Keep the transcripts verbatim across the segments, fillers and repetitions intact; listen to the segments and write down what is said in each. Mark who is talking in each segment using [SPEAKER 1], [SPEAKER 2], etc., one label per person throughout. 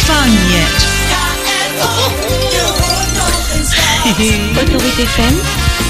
[SPEAKER 1] fun yet.
[SPEAKER 2] Autorité F M.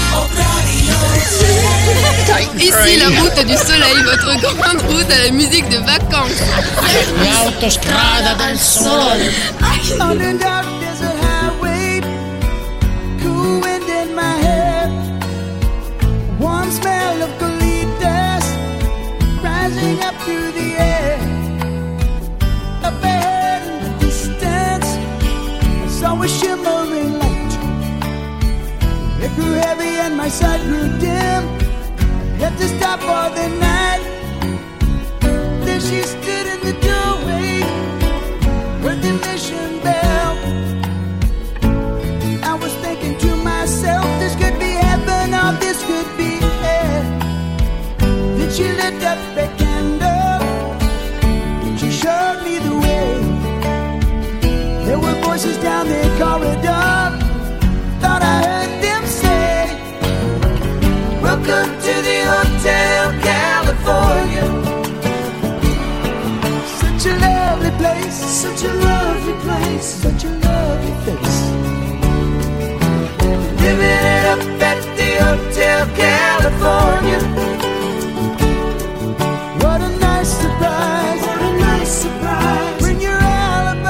[SPEAKER 3] Ici la route du soleil, votre grande route à la musique de vacances.
[SPEAKER 4] L'autostrada del sole.
[SPEAKER 5] On the dark desert highway, cool wind in my hair, warm smell of colitas rising up through the air. Up ahead in the distance, I saw a shimmering light. It grew heavy and my sight grew dim. Had to stop for the night. There she stood in the doorway, heard the mission bell. I was thinking to myself, this could be heaven or this could be hell. Then she lit up a candle, she showed me the way. There were voices down the corridor, thought I heard them say, welcome to the Hotel California. Such a lovely place, such a lovely place, such a lovely face. Living it up at the Hotel California. What a nice surprise, what a nice surprise. Bring your alibi.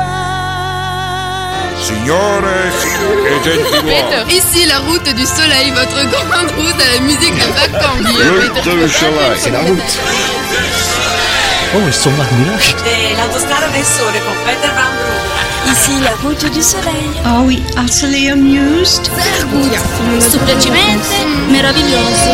[SPEAKER 6] Signore e gentili
[SPEAKER 3] Peter, ici la route du soleil, votre grande route à la musique de vacances.
[SPEAKER 6] Route du soleil.
[SPEAKER 7] C'est la route. Oh, c'est zondagmiddag.
[SPEAKER 8] De l'autostrada del sole con Peter Van Brugge.
[SPEAKER 2] Ici la route du soleil.
[SPEAKER 1] Are we utterly amused?
[SPEAKER 2] Stupefiamente meraviglioso.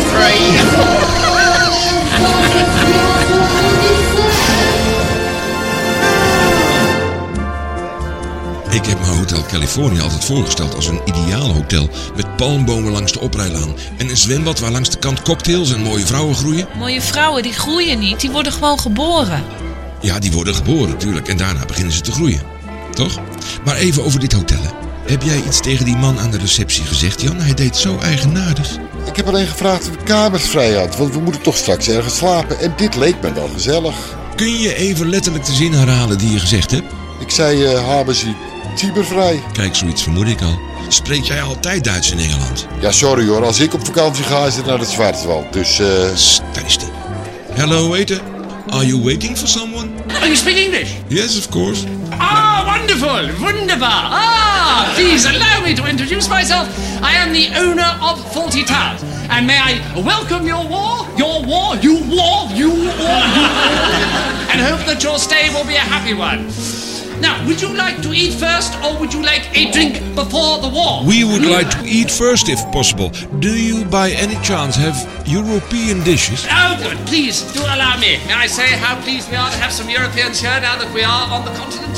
[SPEAKER 9] Ik heb mijn Hotel California altijd voorgesteld als een ideaal hotel met palmbomen langs de oprijlaan en een zwembad waar langs de kant cocktails en mooie vrouwen groeien.
[SPEAKER 10] Mooie vrouwen die groeien niet, die worden gewoon geboren.
[SPEAKER 9] Ja, die worden geboren natuurlijk en daarna beginnen ze te groeien. Toch? Maar even over dit hotel. Hè. Heb jij iets tegen die man aan de receptie gezegd, Jan? Hij deed zo eigenaardig.
[SPEAKER 6] Ik heb alleen gevraagd of de kamers vrij had, want we moeten toch straks ergens slapen. En dit leek me wel gezellig.
[SPEAKER 9] Kun je even letterlijk de zin herhalen die je gezegd hebt?
[SPEAKER 6] Ik zei, uh, hebben ze Tibervrij.
[SPEAKER 9] Kijk, zoiets vermoed ik al. Spreek jij altijd Duits in Engeland?
[SPEAKER 6] Ja, sorry hoor. Als ik op vakantie ga, is het naar het Schwarzwald. Dus, eh... Uh...
[SPEAKER 9] Daar is die. Hello, waiter. Are you waiting for someone?
[SPEAKER 4] Oh, you speak English?
[SPEAKER 9] Yes, of course.
[SPEAKER 4] Ah, wonderful, wunderbar. Ah, please allow me to introduce myself. I am the owner of Forty Towers. And may I welcome your war, your war, you war, you war, you war, and hope that your stay will be a happy one. Now, would you like to eat first, or would you like a drink before the war?
[SPEAKER 9] We would like to eat first, if possible. Do you, by any chance, have European dishes?
[SPEAKER 4] Oh, good. Please, do allow me. May I say how pleased we are to have some Europeans here now that we are on the continent?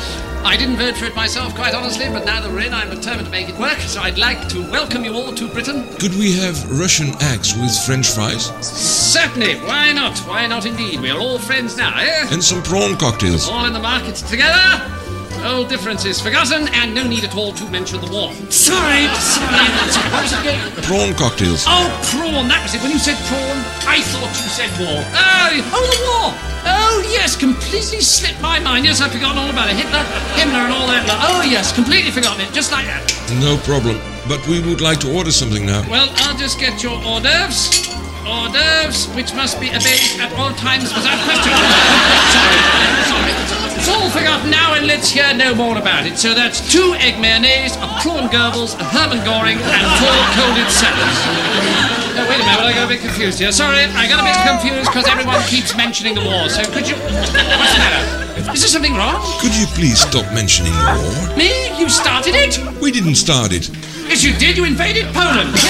[SPEAKER 4] I didn't vote for it myself, quite honestly, but now that we're in, I'm determined to make it work. So I'd like to welcome you all to Britain.
[SPEAKER 9] Could we have Russian eggs with French fries?
[SPEAKER 4] Certainly. Why not? Why not indeed? We're all friends now, eh?
[SPEAKER 9] And some prawn cocktails.
[SPEAKER 4] All in the market together. Old differences forgotten, and no need at all to mention the war. Sorry, sorry. What was it again?
[SPEAKER 9] Prawn cocktails.
[SPEAKER 4] Oh, prawn. That was it. When you said prawn, I thought you said war. Oh, oh, the war. Oh, yes, completely slipped my mind. Yes, I've forgotten all about it. Hitler, Himmler and all that. Oh, yes, completely forgotten it. Just like that.
[SPEAKER 9] No problem. But we would like to order something now.
[SPEAKER 4] Well, I'll just get your hors d'oeuvres. Hors d'oeuvres, which must be obeyed at all times without question. Sorry, sorry. It's all forgotten now, and let's hear no more about it. So that's two egg mayonnaise, a prawn Goebbels, a Hermann Göring, and four coated salads. Oh, wait a minute, I got a bit confused here. Sorry, I got a bit confused because everyone keeps mentioning the war. So could you... What's the matter? Is there something wrong?
[SPEAKER 9] Could you please stop mentioning the war?
[SPEAKER 4] Me? You started it?
[SPEAKER 9] We didn't start it.
[SPEAKER 4] Yes, you did. You invaded Poland. Yeah.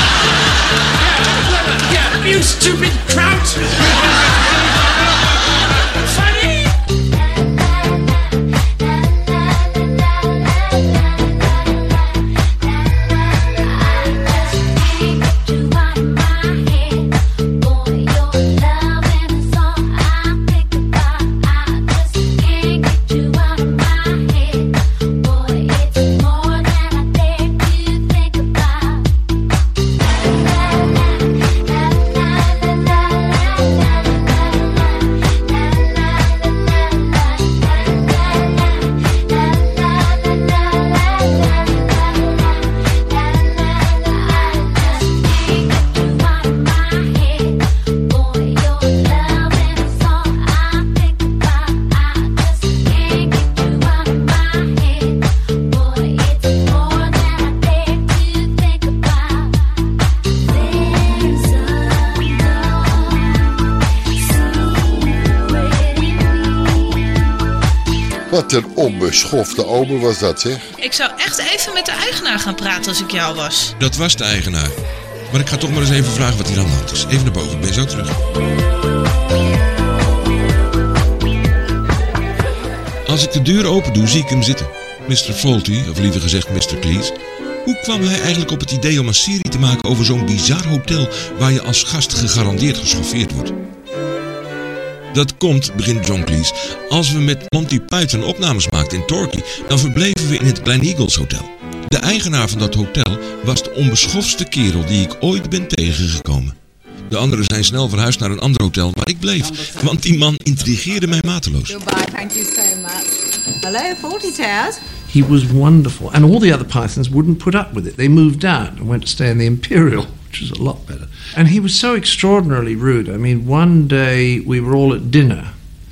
[SPEAKER 4] Yeah, yeah, you stupid kraut. Funny.
[SPEAKER 6] Wat een onbeschofte ober was dat, zeg.
[SPEAKER 10] Ik zou echt even met de eigenaar gaan praten als ik jou was.
[SPEAKER 9] Dat was de eigenaar. Maar ik ga toch maar eens even vragen wat hier aan de hand is. Even naar boven, ik ben zo terug. Als ik de deur open doe, zie ik hem zitten. mister Fawlty, of liever gezegd mister Cleese. Hoe kwam hij eigenlijk op het idee om een serie te maken over zo'n bizar hotel waar je als gast gegarandeerd geschoffeerd wordt? Dat komt, begint John Cleese, als we met Monty Python opnames maakten in Torquay, dan verbleven we in het Gleneagles Hotel. De eigenaar van dat hotel was de onbeschofste kerel die ik ooit ben tegengekomen. De anderen zijn snel verhuisd naar een ander hotel, maar ik bleef, want die man intrigeerde mij mateloos.
[SPEAKER 8] Goodbye, thank you so much. Hello, Fawlty Towers.
[SPEAKER 11] He was wonderful, and all the other Pythons wouldn't put up with it. They moved out and went to stay in the Imperial, which was a lot better. And he was so extraordinarily rude. I mean, one day we were all at dinner,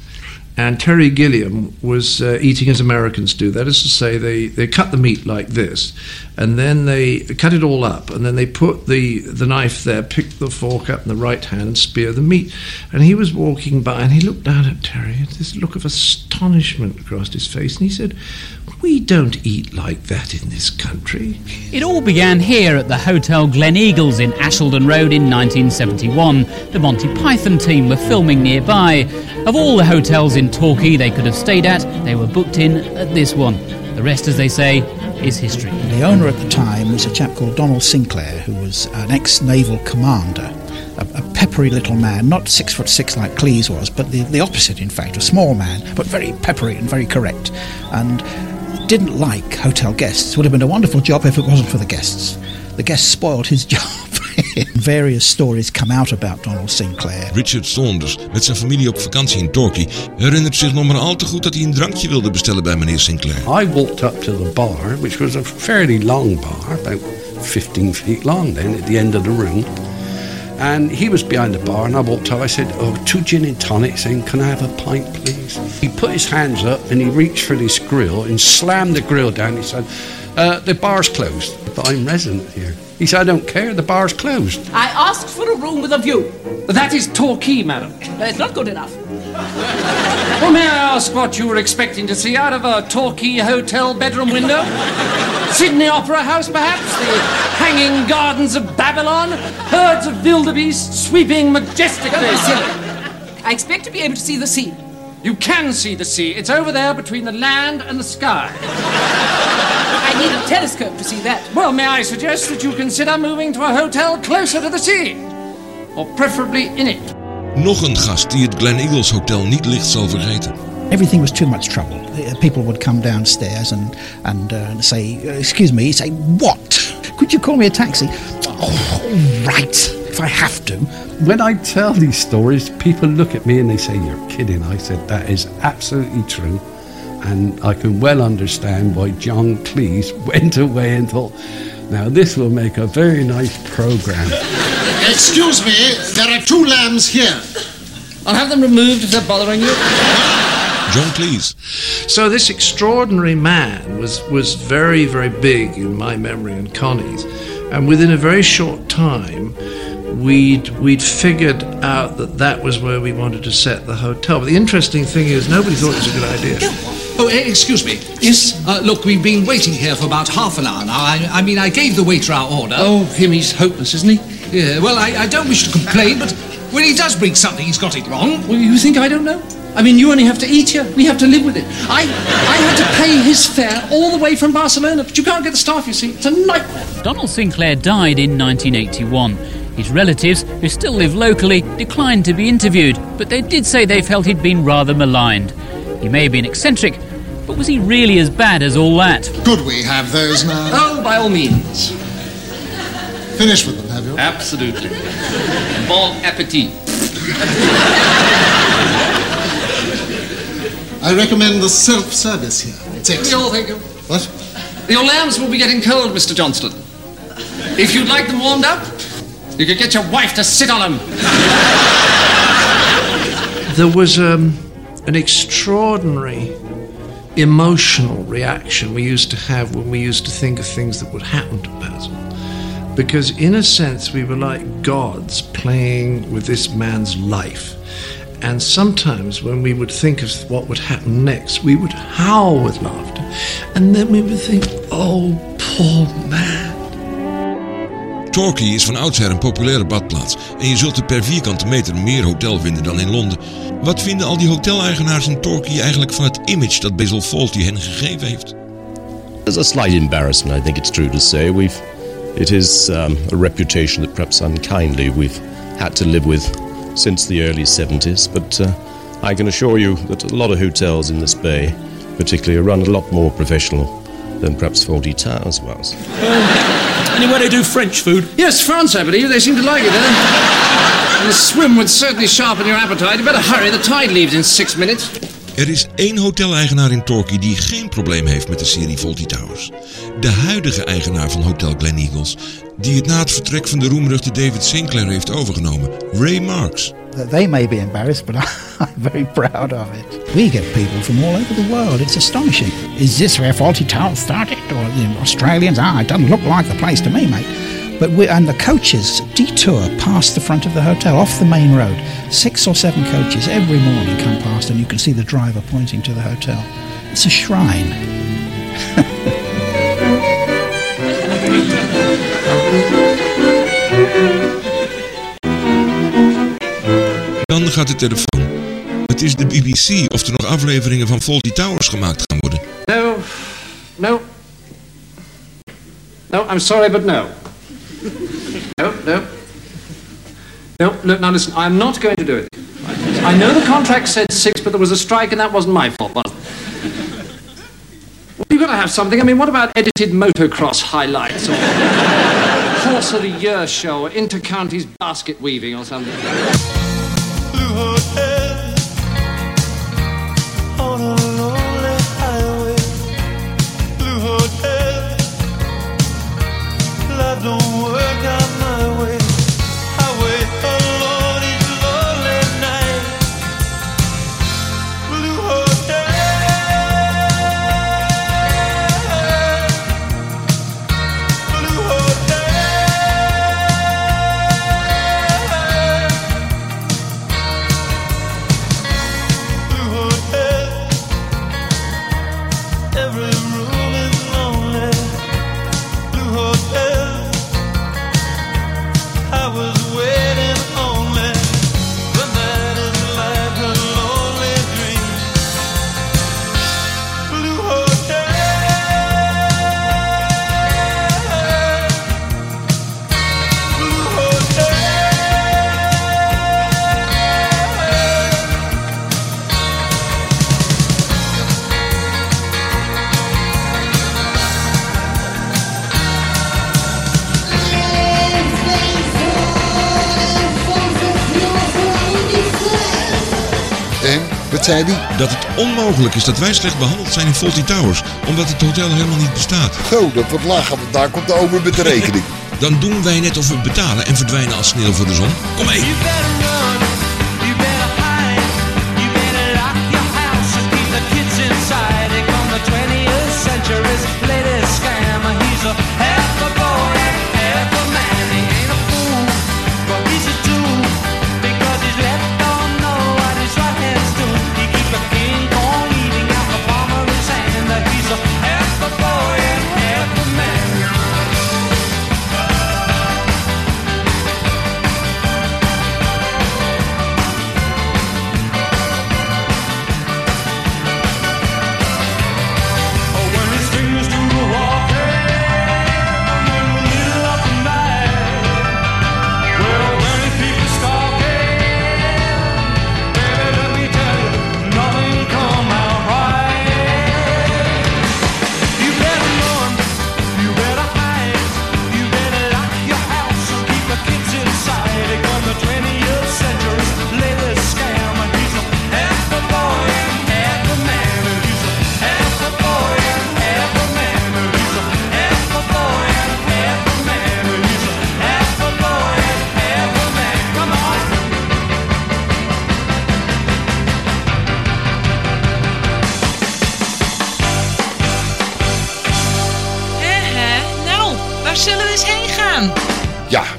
[SPEAKER 11] and Terry Gilliam was uh, eating as Americans do. That is to say, they, they cut the meat like this, and then they cut it all up, and then they put the, the knife there, pick the fork up in the right hand, and spear the meat. And he was walking by, and he looked down at Terry, and this look of astonishment across his face, and he said, "We don't eat like that in this country."
[SPEAKER 12] It all began here at the Hotel Gleneagles in Ashildon Road in nineteen seventy-one. The Monty Python team were filming nearby. Of all the hotels in Torquay they could have stayed at, they were booked in at this one. The rest, as they say, is history.
[SPEAKER 13] The owner at the time was a chap called Donald Sinclair, who was an ex-naval commander. A, a peppery little man, not six foot six like Cleese was, but the, the opposite, in fact, a small man, but very peppery and very correct. And didn't like hotel guests. Would have been a wonderful job if it wasn't for the guests. The guests spoiled his job. Various stories come out about Donald Sinclair.
[SPEAKER 9] Richard Saunders, met zijn familie op vakantie in Torquay, herinnert zich nog maar al te goed dat hij een drankje wilde bestellen bij meneer Sinclair.
[SPEAKER 14] I walked up to the bar, which was a fairly long bar, about fifteen feet long then, at the end of the room. And he was behind the bar, and I walked up. I said, "Oh, two gin and tonics, and can I have a pint, please?" He put his hands up, and he reached for this grill and slammed the grill down. He said, uh, "The bar's closed." But I'm resident here. He said, "I don't care, the bar's closed."
[SPEAKER 15] I asked for a room with a view.
[SPEAKER 4] That is Torquay, madam.
[SPEAKER 15] That's not good enough.
[SPEAKER 4] Well, may I ask what you were expecting to see out of a Torquay hotel bedroom window? Sydney Opera House, perhaps? The hanging gardens of Babylon? Herds of wildebeest sweeping majestically?
[SPEAKER 15] Don't be silly. I expect to be able to see the sea.
[SPEAKER 4] You can see the sea. It's over there between the land and the sky.
[SPEAKER 15] I need a telescope to see that.
[SPEAKER 4] Well, may I suggest that you consider moving to a hotel closer to the sea? Or preferably in it.
[SPEAKER 9] Nog een gast die het Gleneagles Hotel niet licht zal vergeten.
[SPEAKER 13] Everything was too much trouble. People would come downstairs and, and uh, say, "Excuse me," say, "What? Could you call me a taxi?" "Oh, all right, if I have to."
[SPEAKER 14] When I tell these stories, people look at me and they say, "You're kidding." I said, "That is absolutely true." And I can well understand why John Cleese went away and thought, now this will make a very nice program.
[SPEAKER 16] Excuse me, there are two lambs here.
[SPEAKER 4] I'll have them removed if they're bothering you.
[SPEAKER 9] John Cleese.
[SPEAKER 11] So this extraordinary man was, was very, very big in my memory and Connie's. And within a very short time, we'd we'd figured out that that was where we wanted to set the hotel. But the interesting thing is, nobody thought it was a good idea.
[SPEAKER 17] Oh, excuse me. Yes, uh, look, we've been waiting here for about half an hour now. I, I mean, I gave the waiter our order.
[SPEAKER 4] Oh, him, he's hopeless, isn't he?
[SPEAKER 17] Yeah, well, I, I don't wish to complain, but when he does bring something, he's got it wrong.
[SPEAKER 4] Well, you think I don't know? I mean, you only have to eat here. We have to live with it. I I had to pay his fare all the way from Barcelona, but you can't get the staff, you see. It's a nightmare.
[SPEAKER 12] Donald Sinclair died in nineteen eighty-one. His relatives, who still live locally, declined to be interviewed, but they did say they felt he'd been rather maligned. He may have been eccentric, but was he really as bad as all that?
[SPEAKER 16] Could we have those now?
[SPEAKER 4] Oh, by all means.
[SPEAKER 16] Finished with them, have you?
[SPEAKER 4] Absolutely. Bon appetit.
[SPEAKER 16] I recommend the self-service here. It's excellent.
[SPEAKER 4] We all think of...
[SPEAKER 16] What?
[SPEAKER 4] Your lambs will be getting cold, Mister Johnston. If you'd like them warmed up, you could get your wife to sit on them.
[SPEAKER 11] There was um, an extraordinary emotional reaction we used to have when we used to think of things that would happen to Basil. Because in a sense we were like gods playing with this man's life. And sometimes when we would think of what would happen next, we would howl with laughter. And then we would think, oh, poor man.
[SPEAKER 9] Torquay is van oudsher een populaire badplaats en je zult er per vierkante meter meer hotel vinden dan in Londen. Wat vinden al die hoteleigenaars in Torquay eigenlijk van het image dat Basil Fawlty hen gegeven heeft?
[SPEAKER 18] There's a slight embarrassment, I think it's true to say. We've, it is um, a reputation that perhaps unkindly we've had to live with since the early seventies, but uh, I can assure you that a lot of hotels in this bay particularly are run a lot more professional than perhaps Fawlty Towers was.
[SPEAKER 17] Anywhere they do French food?
[SPEAKER 4] Yes, France, I believe. They seem to like it, eh? And a swim would certainly sharpen your appetite. You better hurry, the tide leaves in six minutes.
[SPEAKER 9] Er is één hoteleigenaar in Torquay die geen probleem heeft met de serie Fawlty Towers. De huidige eigenaar van Hotel Gleneagles, die het na het vertrek van de roemruchte David Sinclair heeft overgenomen, Ray Marks.
[SPEAKER 13] They may be embarrassed, but I'm very proud of it. We get people from all over the world. It's astonishing. Is this where Fawlty Towers started? Or you know, Australians? Ah, it doesn't look like the place to me, mate. But we and the coaches detour past the front of the hotel, off the main road. Six or seven coaches every morning come past, and you can see the driver pointing to the hotel. It's a shrine.
[SPEAKER 9] Dan gaat de telefoon. Het is de B B C of er nog afleveringen van Fawlty Towers gemaakt gaan worden.
[SPEAKER 4] No, no. No, I'm sorry, but no. No, no. No, look, now listen, I'm not going to do it. I know the contract said six, but there was a strike and that wasn't my fault, was it? Well, you've got to have something. I mean, what about edited motocross highlights or Horse of the Year show or inter-counties basket weaving or something?
[SPEAKER 5] Blue hotel on a lonely highway. Blue hotel, life don't work out my way. Highway alone each lonely night. Blue hotel, blue hotel. Every room is lonely. Blue hotel, I was waiting only, but that is like a lonely dream. Blue hotel, blue hotel.
[SPEAKER 6] En, wat zei hij?
[SPEAKER 9] Dat het onmogelijk is dat wij slecht behandeld zijn in Fawlty Towers, omdat het hotel helemaal niet bestaat.
[SPEAKER 6] Zo, dat wordt laag, want daar komt de omer met de rekening.
[SPEAKER 9] Dan doen wij net of we betalen en verdwijnen als sneeuw voor de zon. Kom mee!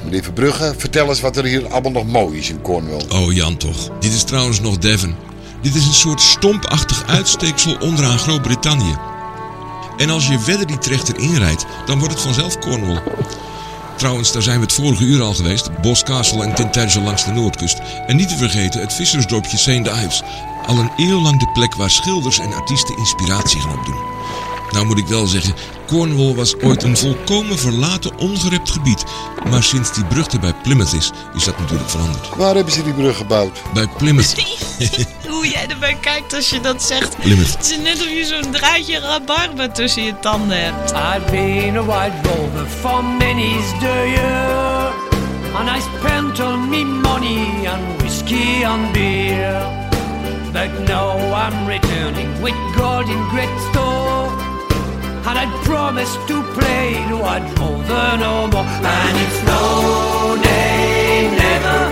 [SPEAKER 6] Meneer Verbrugge, vertel eens wat er hier allemaal nog mooi is in Cornwall.
[SPEAKER 9] Oh Jan toch. Dit is trouwens nog Devon. Dit is een soort stompachtig uitsteeksel onderaan Groot-Brittannië. En als je verder die trechter inrijdt, dan wordt het vanzelf Cornwall. Trouwens, daar zijn we het vorige uur al geweest. Boscastle en Tintagel langs de noordkust. En niet te vergeten het vissersdorpje Saint Ives. Al een eeuw lang de plek waar schilders en artiesten inspiratie gaan opdoen. Nou moet ik wel zeggen, Cornwall was ooit een volkomen verlaten, ongerept gebied. Maar sinds die brug er bij Plymouth is, is dat natuurlijk veranderd.
[SPEAKER 6] Waar hebben ze die brug gebouwd?
[SPEAKER 9] Bij Plymouth.
[SPEAKER 10] Hoe jij erbij kijkt als je dat zegt.
[SPEAKER 9] Plymouth.
[SPEAKER 10] Het is net of je zo'n draadje rabarber tussen je tanden hebt.
[SPEAKER 19] I've been a white rover for many's the year, and I spent all me money on whiskey and beer. But now I'm returning with gold in great store, and I promise to play the white rover no more. And it's no nay never,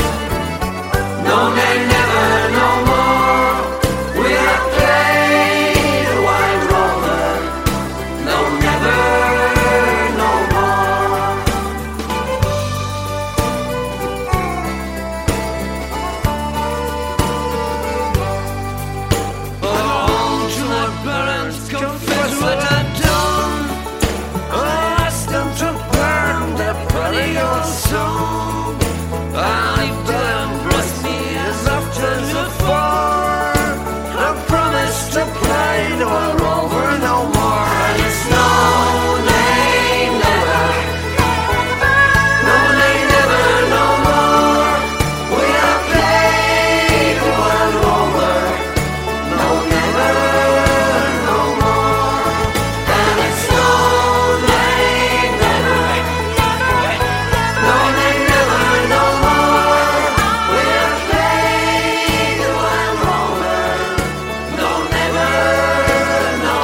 [SPEAKER 19] no nay never no more. We'll play the white rover, no never no more. Oh, to my parents confess what I've done. I asked them to burn their prodigal son. And if they embrace me as often before, I promise to play the white rover no more. And it's no nay never, no nay never no more. We'll play the white rover, no never no more. And it's no nay never, no nay never no more. We'll play the white rover, no never no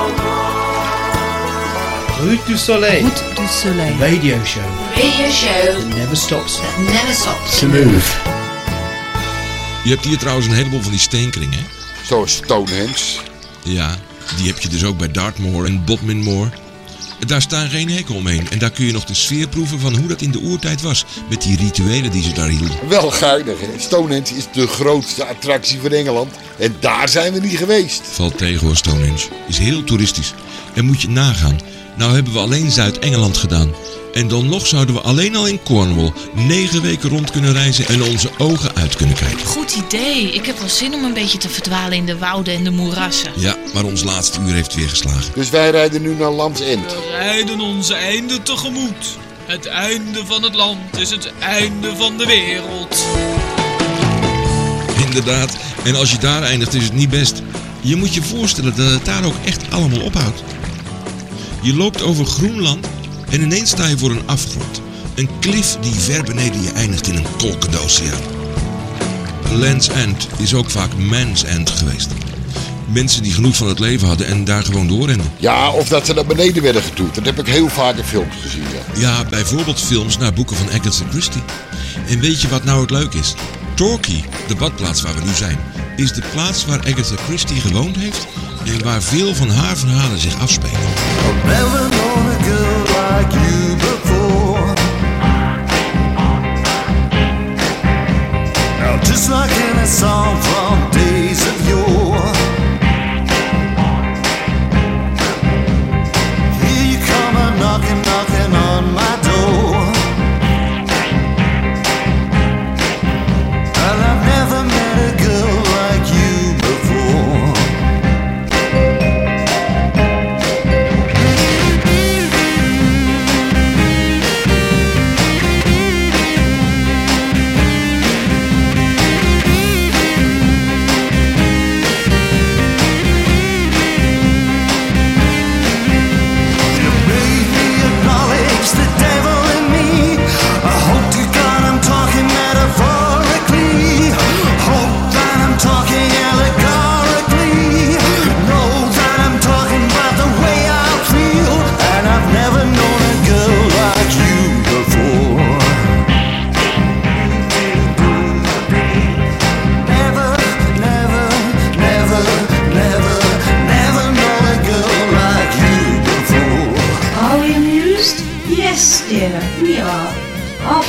[SPEAKER 19] more.
[SPEAKER 20] Route du Soleil.
[SPEAKER 2] Route du Soleil.
[SPEAKER 20] Radio show.
[SPEAKER 2] Radio show
[SPEAKER 20] That never stops
[SPEAKER 2] that never stops
[SPEAKER 20] to move.
[SPEAKER 9] Je hebt hier trouwens een heleboel van die steenkringen.
[SPEAKER 6] Zoals Stonehenge.
[SPEAKER 9] Ja, die heb je dus ook bij Dartmoor en Bodmin Moor. Daar staan geen hekken omheen en daar kun je nog de sfeer proeven van hoe dat in de oertijd was. Met die rituelen die ze daar hielden.
[SPEAKER 6] Wel geinig, hè? Stonehenge is de grootste attractie van Engeland. En daar zijn we niet geweest.
[SPEAKER 9] Valt tegen hoor, Stonehenge. Is heel toeristisch. En moet je nagaan. Nou hebben we alleen Zuid-Engeland gedaan. En dan nog zouden we alleen al in Cornwall negen weken rond kunnen reizen en onze ogen uit kunnen kijken.
[SPEAKER 10] Goed idee. Ik heb wel zin om een beetje te verdwalen in de wouden en de moerassen.
[SPEAKER 9] Ja, maar ons laatste uur heeft weer geslagen.
[SPEAKER 6] Dus wij rijden nu naar Land's End.
[SPEAKER 21] We rijden onze einde tegemoet. Het einde van het land is het einde van de wereld.
[SPEAKER 9] Inderdaad. En als je daar eindigt is het niet best. Je moet je voorstellen dat het daar ook echt allemaal ophoudt. Je loopt over groen land en ineens sta je voor een afgrond. Een klif die ver beneden je eindigt in een kolkendoceaan. Land's End is ook vaak Man's End geweest. Mensen die genoeg van het leven hadden en daar gewoon doorrenden.
[SPEAKER 6] Ja, of dat ze naar beneden werden geduwd. Dat heb ik heel vaak in films gezien. Ja,
[SPEAKER 9] ja bijvoorbeeld films naar boeken van Agatha Christie. En weet je wat nou het leuk is? Torquay, de badplaats waar we nu zijn, is de plaats waar Agatha Christie gewoond heeft en waar veel van haar verhalen zich afspelen.
[SPEAKER 5] Never known a girl like you before. Now just like in a song from days of yore. Here you come a knocking, knocking on my door. And I've never met a girl like you before.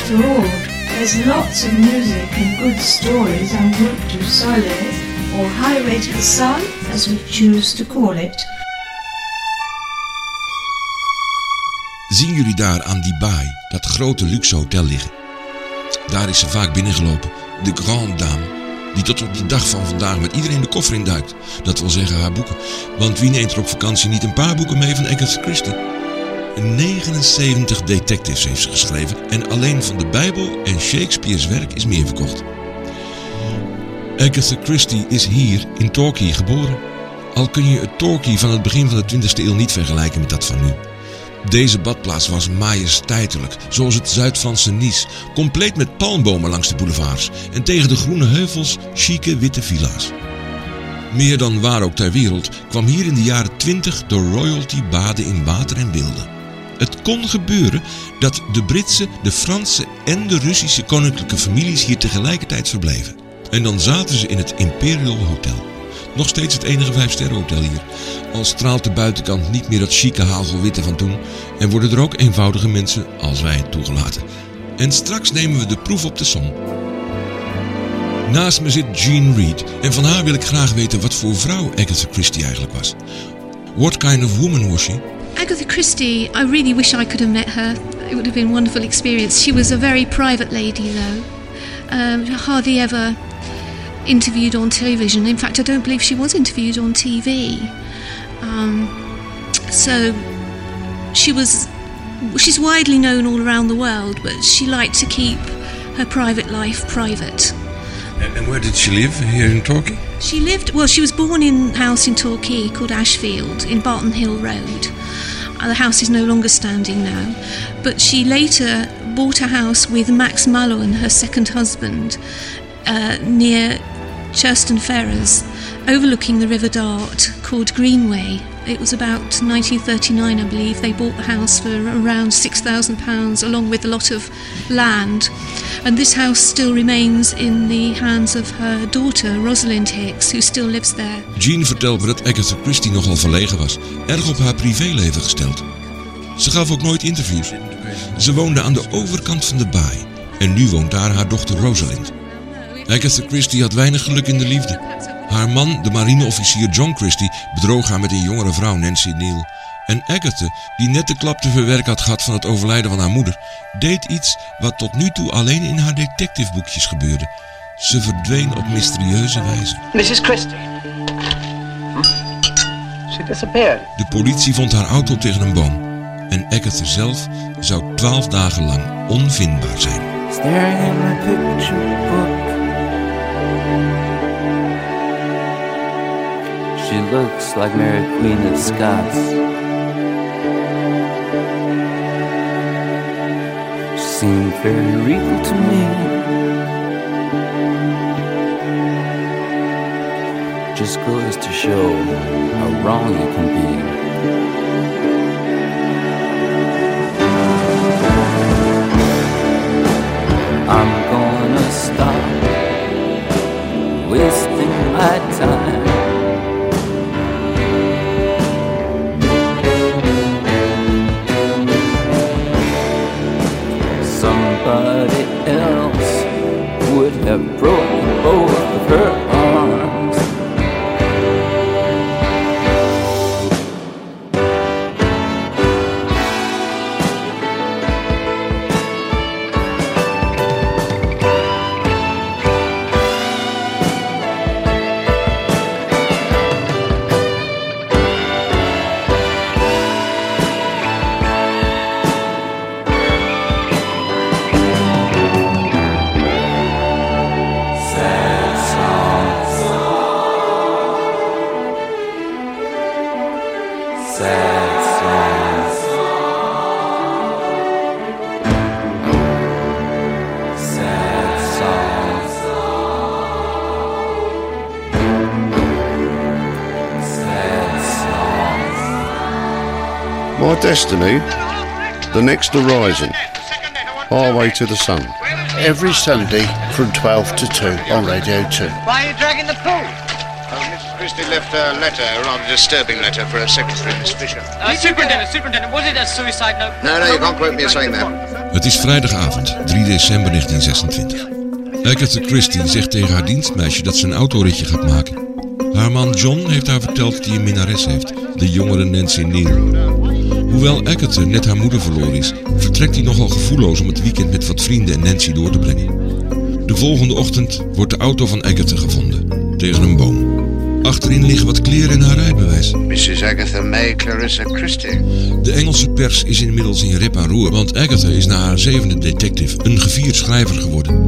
[SPEAKER 1] After all, there's lots of music and good stories en route to Soleil, or Highway to the Sun, as we choose to call it.
[SPEAKER 9] Zien jullie daar aan die baai dat grote luxe hotel liggen? Daar is ze vaak binnengelopen, de Grande Dame, die tot op de dag van vandaag met iedereen de koffer induikt. Dat wil zeggen haar boeken, want wie neemt er op vakantie niet een paar boeken mee van Agatha Christie? negenenzeventig detectives heeft ze geschreven en alleen van de Bijbel en Shakespeare's werk is meer verkocht. Agatha Christie is hier in Torquay geboren. Al kun je het Torquay van het begin van de twintigste eeuw niet vergelijken met dat van nu. Deze badplaats was majesteitelijk, zoals het Zuid-Franse Nice, compleet met palmbomen langs de boulevards en tegen de groene heuvels chique witte villa's. Meer dan waar ook ter wereld kwam hier in de jaren twintig de royalty baden in water en beelden. Het kon gebeuren dat de Britse, de Franse en de Russische koninklijke families hier tegelijkertijd verbleven. En dan zaten ze in het Imperial Hotel. Nog steeds het enige vijfsterrenhotel hier. Al straalt de buitenkant niet meer dat chique hagelwitte van toen en worden er ook eenvoudige mensen als wij toegelaten. En straks nemen we de proef op de som. Naast me zit Jean Reed en van haar wil ik graag weten wat voor vrouw Agatha Christie eigenlijk was. What kind of woman was she?
[SPEAKER 20] Agatha Christie, I really wish I could have met her. It would have been a wonderful experience. She was a very private lady though. Um, hardly ever interviewed on television. In fact, I don't believe she was interviewed on T V. Um, so she was, she's widely known all around the world, but she liked to keep her private life private.
[SPEAKER 9] And, and where did she live here in Torquay?
[SPEAKER 20] She lived, well, she was born in a house in Torquay called Ashfield in Barton Hill Road. Uh, the house is no longer standing now, but she later bought a house with Max Mallowan, her second husband, uh, near Churston Ferrers, overlooking the River Dart, called Greenway. It was about nineteen thirty-nine, I believe. They bought the house for around six thousand pounds, along with a lot of land. And this house still remains in the hands of her daughter, Rosalind Hicks, who still lives there.
[SPEAKER 9] Jean vertelt me dat Agatha Christie nogal verlegen was, erg op haar privéleven gesteld. Ze gaf ook nooit interviews. Ze woonde aan de overkant van de baai en nu woont daar haar dochter Rosalind. Agatha Christie had weinig geluk in de liefde. Haar man, de marineofficier John Christie, bedroog haar met een jongere vrouw, Nancy Neal. En Agatha, die net de klap te verwerken had gehad van het overlijden van haar moeder, deed iets wat tot nu toe alleen in haar detectiveboekjes gebeurde. Ze verdween op mysterieuze wijze.
[SPEAKER 22] missus Christie. Hm? She disappeared.
[SPEAKER 9] De politie vond haar auto tegen een boom. En Agatha zelf zou twaalf dagen lang onvindbaar zijn.
[SPEAKER 22] Staring in my picture book. She looks like Mary Queen of Scots. She seemed very regal to me. Just goes to show how wrong it can be. I'm gonna stop wasting my time. Somebody else would have broken both of her arms.
[SPEAKER 23] My destiny, the next horizon, Highway to the Sun.
[SPEAKER 24] Every Sunday from twelve to two on Radio two.
[SPEAKER 22] Why are you dragging the pool?
[SPEAKER 25] Oh, Missus Christie left a letter, a rather disturbing letter for her secretary, Miss Fisher.
[SPEAKER 26] Uh, superintendent, superintendent, was it a suicide note?
[SPEAKER 25] No, no, you can't quote me as saying that.
[SPEAKER 9] Het is vrijdagavond, drie december negentien zesentwintig. Agatha Christie zegt tegen haar dienstmeisje dat ze een autoritje gaat maken. Haar man John heeft haar verteld dat hij een minnares heeft, de jongere Nancy Neal. Hoewel Agatha net haar moeder verloren is, vertrekt hij nogal gevoelloos om het weekend met wat vrienden en Nancy door te brengen. De volgende ochtend wordt de auto van Agatha gevonden, tegen een boom. Achterin liggen wat kleren en haar rijbewijs.
[SPEAKER 24] missus Agatha May Clarissa Christie.
[SPEAKER 9] De Engelse pers is inmiddels in rep en roer, want Agatha is na haar zevende detective een gevierd schrijver geworden.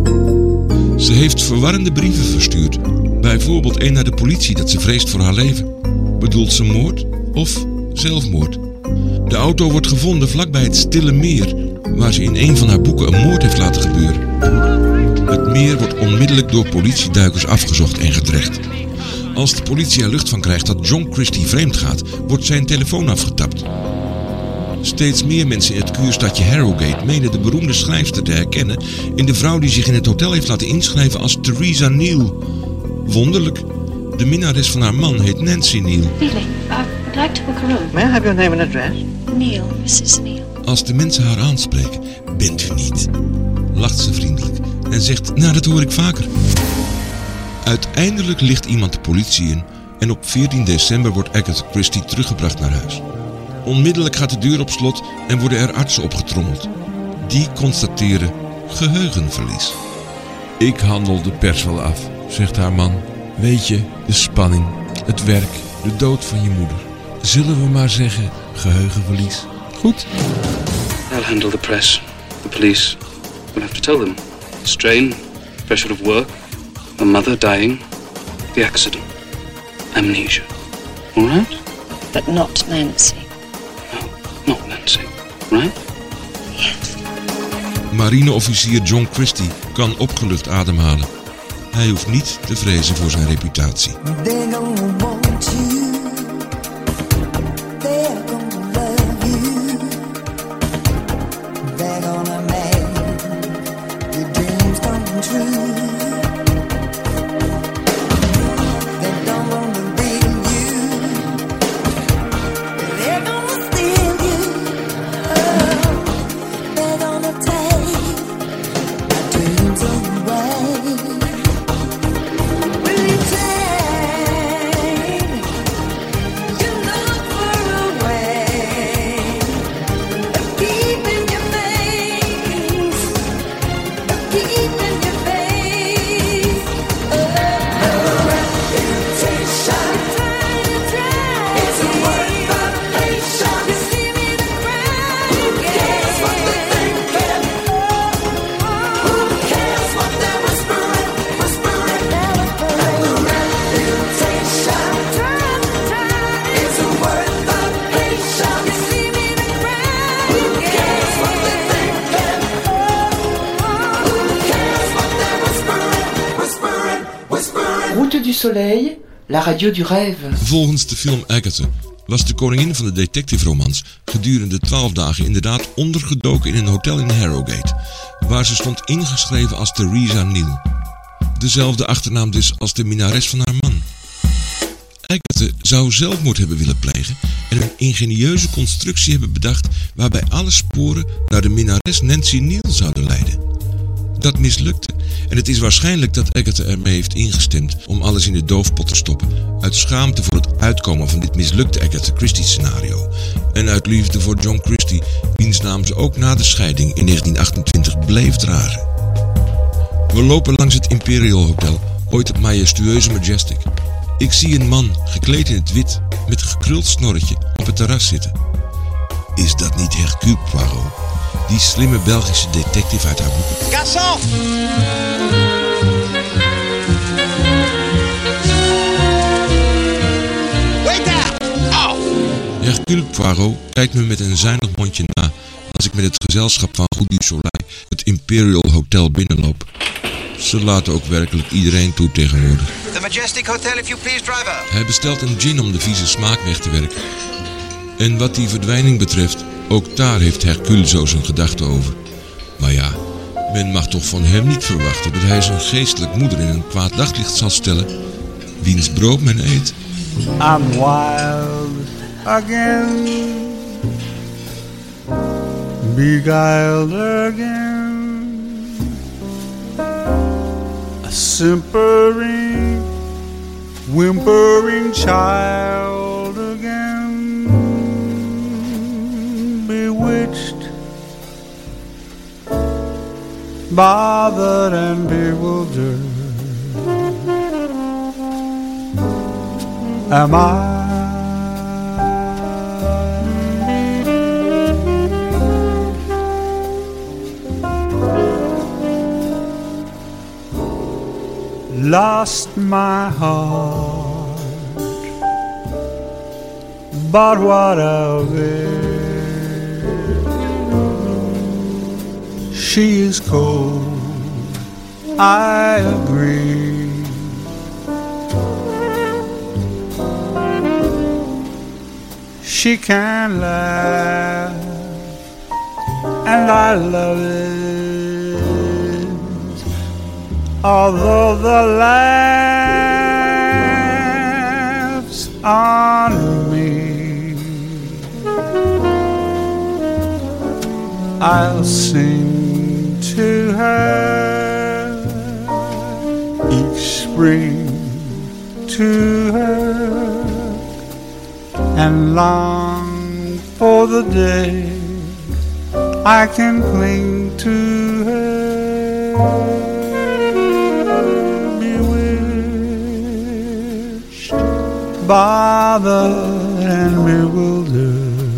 [SPEAKER 9] Ze heeft verwarrende brieven verstuurd. Bijvoorbeeld één naar de politie dat ze vreest voor haar leven. Bedoelt ze moord of zelfmoord? De auto wordt gevonden vlakbij het Stille Meer, waar ze in een van haar boeken een moord heeft laten gebeuren. Het meer wordt onmiddellijk door politieduikers afgezocht en gedreigd. Als de politie er lucht van krijgt dat John Christie vreemd gaat, wordt zijn telefoon afgetapt. Steeds meer mensen in het kuurstadje Harrogate menen de beroemde schrijfster te herkennen in de vrouw die zich in het hotel heeft laten inschrijven als Theresa Neal. Wonderlijk, de minnares van haar man heet Nancy Neal.
[SPEAKER 3] Really, I would like to book a room. May I have your name and address? Neal, missus Neal.
[SPEAKER 9] Als de mensen haar aanspreken, bent u niet, lacht ze vriendelijk en zegt, nou dat hoor ik vaker. Uiteindelijk licht iemand de politie in en op veertien december wordt Agatha Christie teruggebracht naar huis. Onmiddellijk gaat de deur op slot en worden er artsen opgetrommeld. Die constateren geheugenverlies. Ik handel de pers wel af, zegt haar man. Weet je, de spanning, het werk, de dood van je moeder. Zullen we maar zeggen geheugenverlies? Goed?
[SPEAKER 7] I'll handle the press. The police will have to tell them. The strain, pressure of work, a mother dying, the accident, amnesia. All right?
[SPEAKER 3] But not Nancy.
[SPEAKER 7] No, not Nancy. Right?
[SPEAKER 3] Yes.
[SPEAKER 9] Marineofficier John Christie kan opgelucht ademhalen. Hij hoeft niet te vrezen voor zijn reputatie.
[SPEAKER 5] They're gonna want you. They're gonna love you. They're gonna make your dreams come true. They don't wanna be you. They're gonna steal you. Oh, they're gonna take my dreams away.
[SPEAKER 8] Route du Soleil, la radio du rêve.
[SPEAKER 9] Volgens de film Agatha was de koningin van de detective-romans gedurende twaalf dagen inderdaad ondergedoken in een hotel in Harrogate, waar ze stond ingeschreven als Theresa Neal. Dezelfde achternaam dus als de minnares van haar man. Agatha zou zelfmoord hebben willen plegen en een ingenieuze constructie hebben bedacht waarbij alle sporen naar de minnares Nancy Neal zouden leiden. Dat mislukte en het is waarschijnlijk dat Agatha ermee heeft ingestemd om alles in de doofpot te stoppen, uit schaamte voor het uitkomen van dit mislukte Agatha Christie scenario en uit liefde voor John Christie, wiens naam ze ook na de scheiding in negentien achtentwintig bleef dragen. We lopen langs het Imperial Hotel, ooit het majestueuze Majestic. Ik zie een man, gekleed in het wit, met een gekruld snorretje, op het terras zitten. Is dat niet Hercule Poirot? Die slimme Belgische detective uit haar boeken.
[SPEAKER 5] Garçon! Waiter!
[SPEAKER 9] Au! Hercule Poirot kijkt me met een zuinig mondje na als ik met het gezelschap van Goody Soleil het Imperial Hotel binnenloop. Ze laten ook werkelijk iedereen toe tegenwoordig.
[SPEAKER 14] The Majestic Hotel, if you please, driver.
[SPEAKER 9] Hij bestelt een gin om de vieze smaak weg te werken. En wat die verdwijning betreft, ook daar heeft Hercule zo zijn gedachten over. Maar ja, men mag toch van hem niet verwachten dat hij zijn geestelijk moeder in een kwaad daglicht zal stellen, wiens brood men eet.
[SPEAKER 5] I'm wild again.
[SPEAKER 11] beguiled again, a simpering, whimpering child again, bewitched, bothered and bewildered. Am I? Lost my heart, but what of it? She is cold, I agree. She can laugh, and I love it, although the laughs on me. I'll sing to her each spring, to her, and long for the day I can cling to her, bewitched, bothered and bewildered.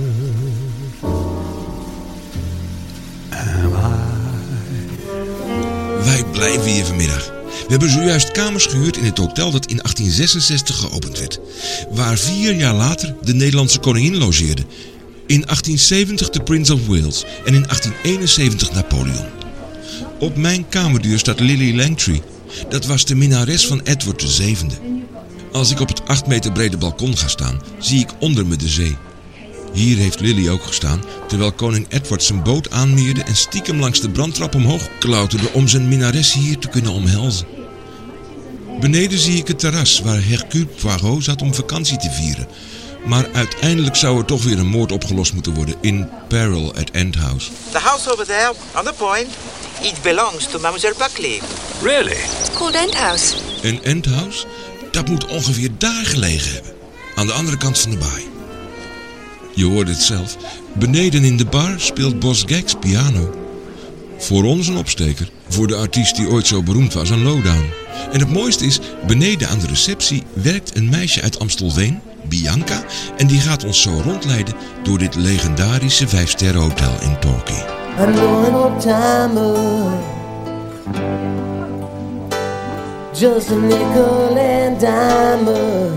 [SPEAKER 11] Am I?
[SPEAKER 9] Wij blijven hier vanmiddag. We hebben zojuist kamers gehuurd in het hotel dat in achttien zesenzestig geopend werd, waar vier jaar later de Nederlandse koningin logeerde, in achttien zeventig de Prince of Wales en in achttien eenenzeventig Napoleon. Op mijn kamerdeur staat Lily Langtry. Dat was de minnares van Edward de Zevende. Als ik op het acht meter brede balkon ga staan, zie ik onder me de zee. Hier heeft Lily ook gestaan, terwijl koning Edward zijn boot aanmeerde en stiekem langs de brandtrap omhoog klauterde om zijn minnares hier te kunnen omhelzen. Beneden zie ik het terras waar Hercule Poirot zat om vakantie te vieren. Maar uiteindelijk zou er toch weer een moord opgelost moeten worden in Peril at End House.
[SPEAKER 12] The house over there, on the point, it belongs to Mademoiselle Buckley.
[SPEAKER 15] Really? It's called End House.
[SPEAKER 9] Een End House? Dat moet ongeveer daar gelegen hebben. Aan de andere kant van de baai. Je hoorde het zelf. Beneden in de bar speelt Boss Gags piano. Voor ons een opsteker. Voor de artiest die ooit zo beroemd was, een lowdown. En het mooiste is, beneden aan de receptie werkt een meisje uit Amstelveen, Bianca, en die gaat ons zo rondleiden door dit legendarische vijfsterrenhotel in Torquay.
[SPEAKER 5] I'm going on timer, just a nickel and dimer.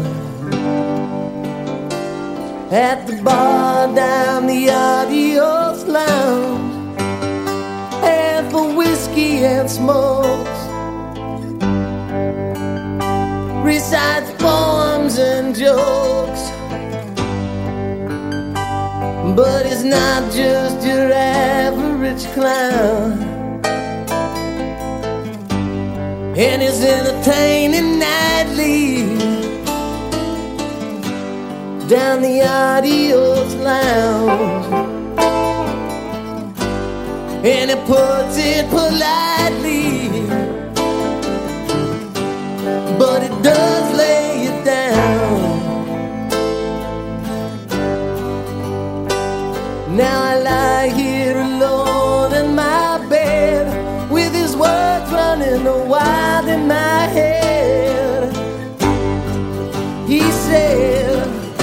[SPEAKER 5] At the bar down the Adios Lounge, half a whiskey and smokes, recites poems and jokes. But it's not just your average clown, and it's entertaining nightly down the Adios Lounge, and it puts it politely, but it does lay it down. Now I lie here alone in my bed, with his words running wild in my head. He said,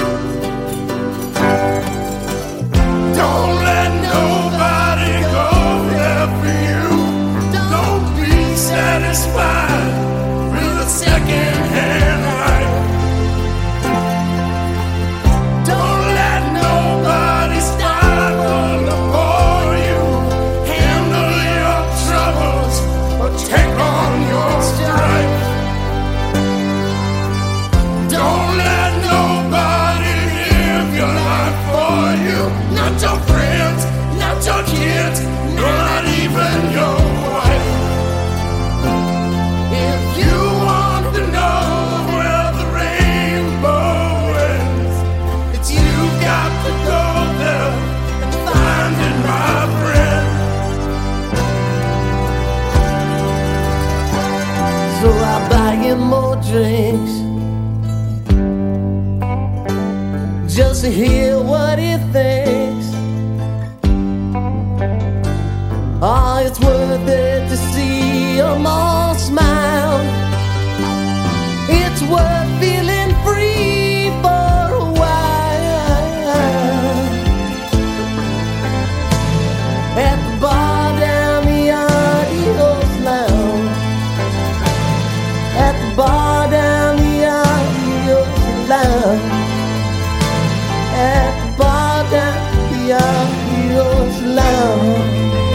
[SPEAKER 16] don't let nobody go there for you. Don't be satisfied with a second-hand life. Don't let nobody stifle for you. Handle your troubles or take on your strife. Don't let nobody live your life for you. Not your friends, not your kids, not even your wife. If you want to know where the rainbow ends, it's you got to go there and find it, my friend.
[SPEAKER 4] just to hear what he thinks. Oh, it's worth it to see them all smile. It's worth feeling free for a while. At the bar down the Adios Lounge. At the bar down the Adios Lounge. At the bar down the Adios Lounge.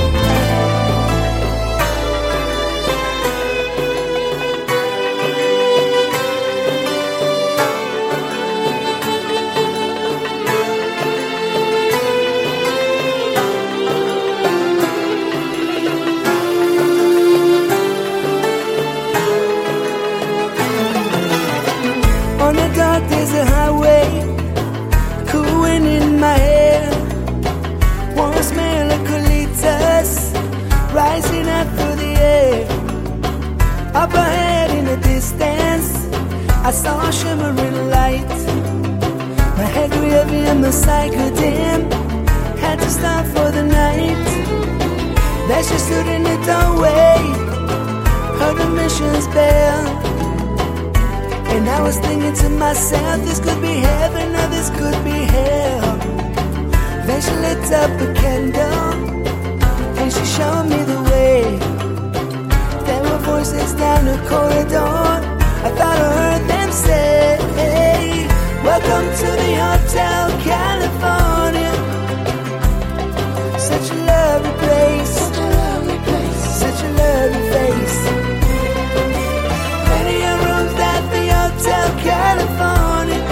[SPEAKER 4] On the dark there's a highway, cool wind in my hair, warm smell of colitas rising up through the air. Up ahead in the distance, I saw a shimmering light. My head grew heavy and my sight grew dim, had to stop for the night. There she stood in the doorway, heard the mission's bell. And I was thinking to myself, this could be heaven or this could be hell. Then she lit up a candle and she showed me the way. There were voices down the corridor, I thought I heard them say, hey, welcome to the Hotel California. Such a lovely place, such a lovely place, such a lovely face. Plenty of rooms at the Hotel California.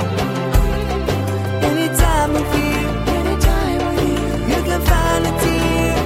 [SPEAKER 4] Any time of year, any time of year, you can find a tear.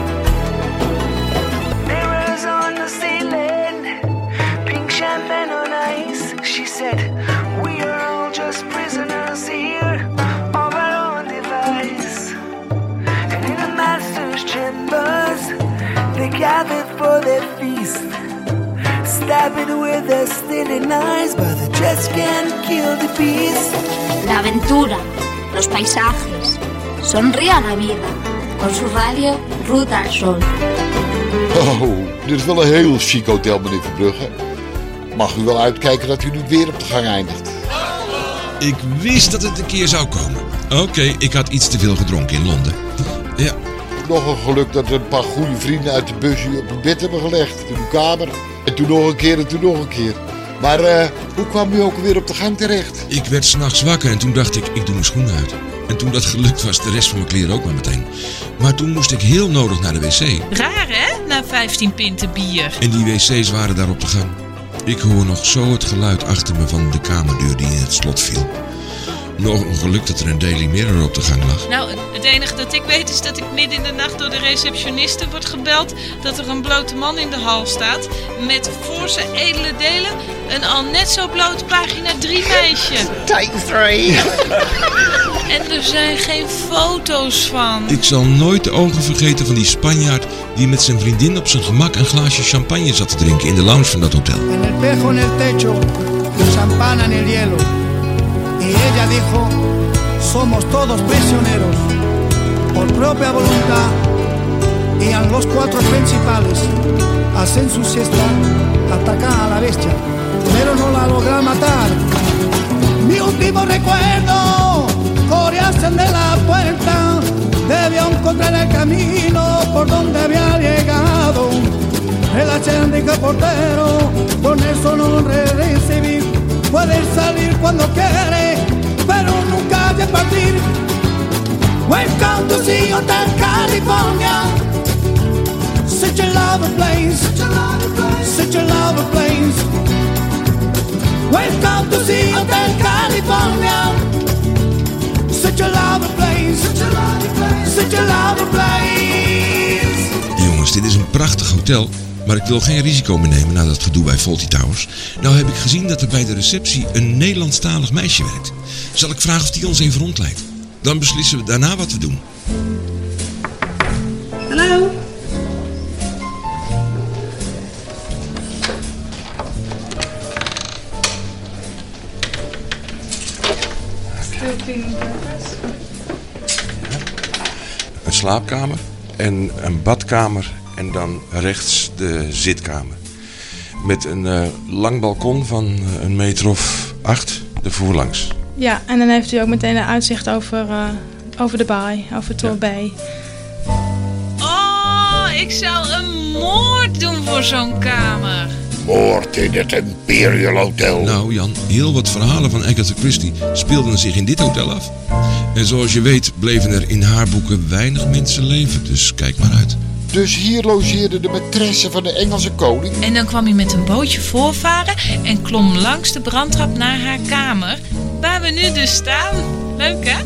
[SPEAKER 4] Mirrors on the ceiling, pink champagne on ice. She said, we are all just prisoners here of our own device. And in the master's chambers, they gathered for their feast. Stabbing with their stealing eyes, but the jets can't kill the beast.
[SPEAKER 13] La aventura, los paisajes, sonríe a la vida. Con su radio, Ruta al Sol.
[SPEAKER 6] Oh, dit is wel een heel chic hotel, meneer Verbrugge. Mag u wel uitkijken dat u niet weer op de gang eindigt.
[SPEAKER 9] Ik wist dat het een keer zou komen. Oké, okay, ik had iets te veel gedronken in Londen. Ja.
[SPEAKER 6] Nog een geluk dat er een paar goede vrienden uit de bus u op uw bed hebben gelegd. In uw kamer. En toen nog een keer en toen nog een keer. Maar uh, hoe kwam u ook weer op de gang terecht?
[SPEAKER 9] Ik werd 's nachts wakker en toen dacht ik, ik doe mijn schoenen uit. En toen dat gelukt was, de rest van mijn kleren ook maar meteen. Maar toen moest ik heel nodig naar de wc.
[SPEAKER 10] Raar hè, na vijftien pinten bier.
[SPEAKER 9] En die wc's waren daar op de gang. Ik hoor nog zo het geluid achter me van de kamerdeur die in het slot viel. Nog een geluk dat er een Daily Mirror op de gang lag.
[SPEAKER 10] Nou, het enige dat ik weet is dat ik midden in de nacht door de receptioniste wordt gebeld dat er een blote man in de hal staat met voor zijn edele delen een al net zo bloot pagina drie meisje.
[SPEAKER 12] Take three.
[SPEAKER 10] En er zijn geen foto's van.
[SPEAKER 9] Ik zal nooit de ogen vergeten van die Spanjaard die met zijn vriendin op zijn gemak een glaasje champagne zat te drinken in de lounge van dat hotel.
[SPEAKER 5] En el pejo en el techo, champán en el hielo. Y ella dijo, somos todos prisioneros, por propia voluntad, y en los cuatro principales hacen su siesta, atacan a la bestia, pero no la logran matar. Mi último recuerdo, corearse de la puerta, debió encontrar el camino por donde había llegado. El achendica portero, con eso no recibir. Puede salir cuando quiere, pero nunca de partir. Welcome to the Hotel California. Such a lovely place, such a lovely place, such a lovely place. Welcome to the Hotel California. Such a lovely place, such a lovely place, such a lovely place.
[SPEAKER 9] Jongens, dit is een prachtig hotel. Maar ik wil geen risico meer nemen na dat gedoe bij Fawlty Towers. Nou heb ik gezien dat er bij de receptie een Nederlandstalig meisje werkt. Zal ik vragen of die ons even rondleidt? Dan beslissen we daarna wat we doen.
[SPEAKER 1] Hallo?
[SPEAKER 2] cleaning purpose.
[SPEAKER 9] Een slaapkamer en een badkamer en dan rechts de zitkamer. Met een uh, lang balkon van uh, een meter of acht, de voorlangs.
[SPEAKER 2] Ja, en dan heeft u ook meteen een uitzicht over, uh, over de baai, over Tor Bay.
[SPEAKER 10] Oh, ik zou een moord doen voor zo'n kamer.
[SPEAKER 23] Moord in het Imperial Hotel.
[SPEAKER 9] Nou Jan, heel wat verhalen van Agatha Christie speelden zich in dit hotel af. En zoals je weet bleven er in haar boeken weinig mensen leven, dus kijk maar uit.
[SPEAKER 6] Dus hier logeerde de maîtresse van de Engelse koning.
[SPEAKER 10] En dan kwam hij met een bootje voorvaren en klom langs de brandtrap naar haar kamer, waar we nu dus staan. Leuk hè?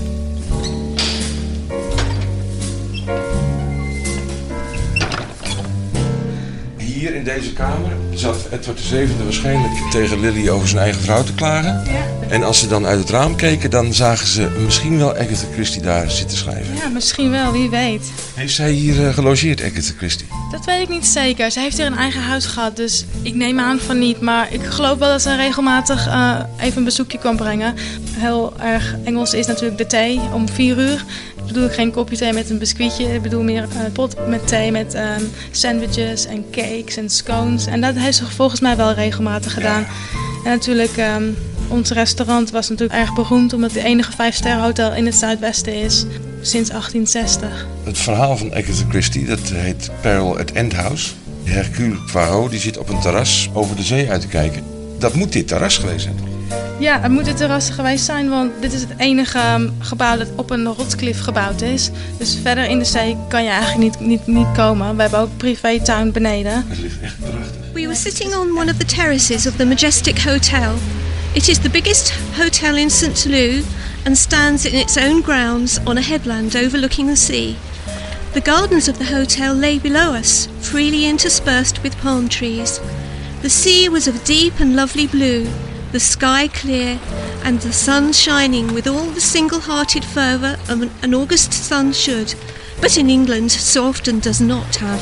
[SPEAKER 9] Hier in deze kamer zat Edward de zevende waarschijnlijk tegen Lily over zijn eigen vrouw te klagen.
[SPEAKER 2] Ja.
[SPEAKER 9] En als ze dan uit het raam keken, dan zagen ze misschien wel Agatha Christie daar zitten schrijven.
[SPEAKER 2] Ja, misschien wel, wie weet.
[SPEAKER 9] Heeft zij hier uh, gelogeerd, Agatha Christie?
[SPEAKER 2] Dat weet ik niet zeker. Ze heeft hier een eigen huis gehad, dus ik neem aan van niet. Maar ik geloof wel dat ze regelmatig uh, even een bezoekje kwam brengen. Heel erg Engels is natuurlijk de thee om vier uur. Ik bedoel geen kopje thee met een biscuitje. Ik bedoel meer een pot met thee met um, sandwiches en cakes en scones. En dat heeft ze volgens mij wel regelmatig gedaan. En natuurlijk, um, ons restaurant was natuurlijk erg beroemd omdat het de enige vijfsterrenhotel in het Zuidwesten is sinds achttien zestig.
[SPEAKER 9] Het verhaal van Agatha Christie, dat heet Peril at Endhouse. Hercule Poirot die zit op een terras over de zee uit te kijken. Dat moet dit terras geweest zijn.
[SPEAKER 2] Ja, het moet het terras geweest zijn, want dit is het enige um, gebouw dat op een rotsklif gebouwd is. Dus verder in de zee kan je eigenlijk niet, niet, niet komen. We hebben ook privétuin beneden.
[SPEAKER 9] Het ligt echt prachtig.
[SPEAKER 20] We were sitting on one of the terraces of the Majestic Hotel. It is the biggest hotel in Saint Lô and stands in its own grounds on a headland overlooking the sea. The gardens of the hotel lay below us, freely interspersed with palm trees. The sea was of deep and lovely blue, the sky clear, and the sun shining with all the single-hearted fervour of an, an August sun should, but in England so often does not have.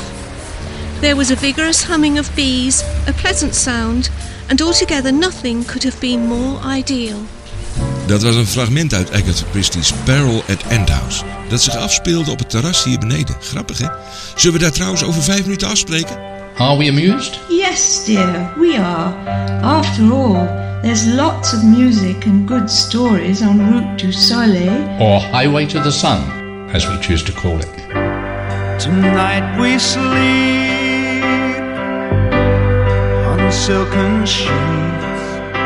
[SPEAKER 20] There was a vigorous humming of bees, a pleasant sound, and altogether nothing could have been more ideal.
[SPEAKER 9] Dat was een fragment uit Agatha Christie's Peril at Endhouse, dat zich afspeelde op het terras hier beneden. Grappig, hè? Zullen we daar trouwens over vijf minuten afspreken?
[SPEAKER 1] Are we amused? Yes, dear, we are. After all, there's lots of music and good stories en route to Soleil.
[SPEAKER 17] Or Highway to the Sun, as we choose to call it.
[SPEAKER 5] Tonight we sleep on silken sheets.